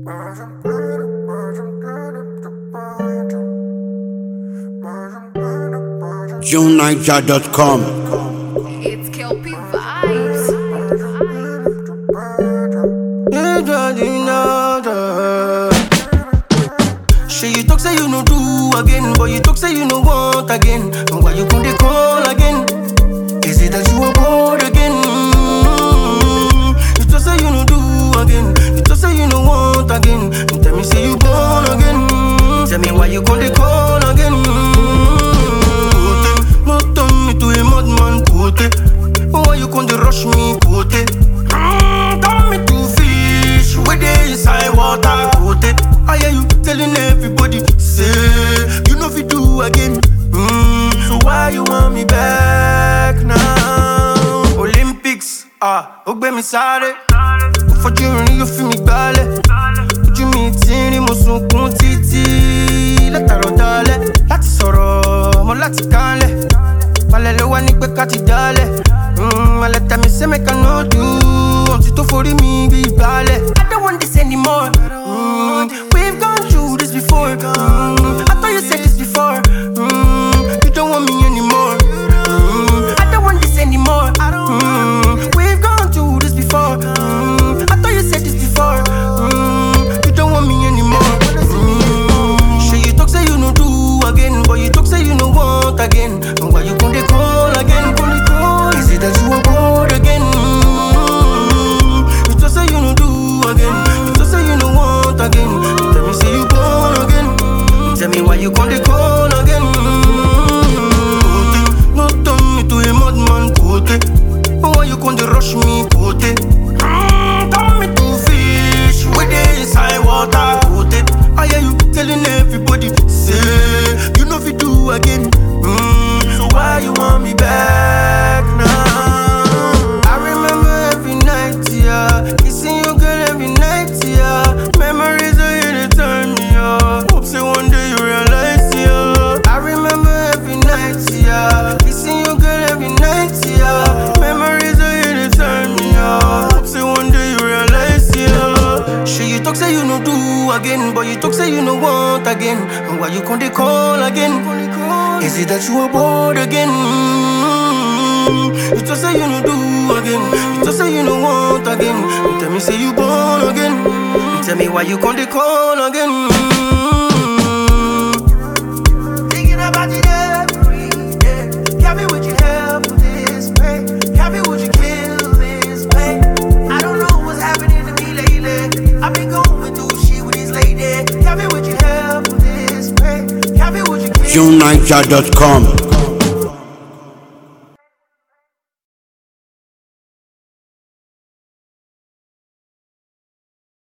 JuneNiger.com. It's Kelpie Vibes. She you talk say you no do again, but you talk say you no want again. And why you come dey call again? Is it that you are bored again? You talk say you no do again, you talk say you no want again. You tell me say you born again. Tell me why you come dey call again? No turn me to a madman, put it. Why you come dey rush me, put it? Turn me to fish, where they inside water, put it. I hear you telling everybody, say you know if you do again. So why you want me back now? Olympics, ogbe mi sáré. Kò fojú rin yóò fi mi gbálẹ̀. Ojú mi ti rí mo sunkún títí. Látàrọ̀ dalẹ̀, láti sọ̀rọ̀ mo láti kánlẹ̀. Balẹ̀ ló wá ní pé ká ti dálẹ̀. Malẹ̀ tẹ̀mí say make I no do. Ohun tó forí mi bí ìgbálẹ̀. I don't want this anymore. We've gone through this before. I thought you said this before. You don't want me anymore. I don't want this anymore. We've gone through this before. I thought you said this before. You don't want me anymore. Say you talk say you no do again, but you talk say you no want again. And why you come dey call again? Is it that you are bored again? You talk say you no do again. You talk say you no want again. Tell me say you born again. Tell me why you come dey call again? No turn me to a madman, put it. Why you come dey rush me, put it? Turn me to fish, where they inside water, put it. I hear you telling everybody, say you know if you do again. So why you want me back now? I remember every night, yeah, kissing your girl every night, yeah. Memories are here to turn me up. Hope say one day you realize, yeah. I remember every night, yeah, kissing your girl every night, yeah. Memories are here to turn me up. Hope say one day you realize, yeah. She you talk say you no do again, but you talk say you no want again. And why you come dey call again? Is it that you are bored again? You just say you no do again. You just say you no want again. You tell me say you born again. You tell me why you come dey call again? Thinking about you every day. Tell me would you help with this pain? Tell me would you kill this pain? I don't know what's happening to me lately. I've been going through shit with this lady. Tell me would you help with this pain? Tell me would you kill JuneNiger.com.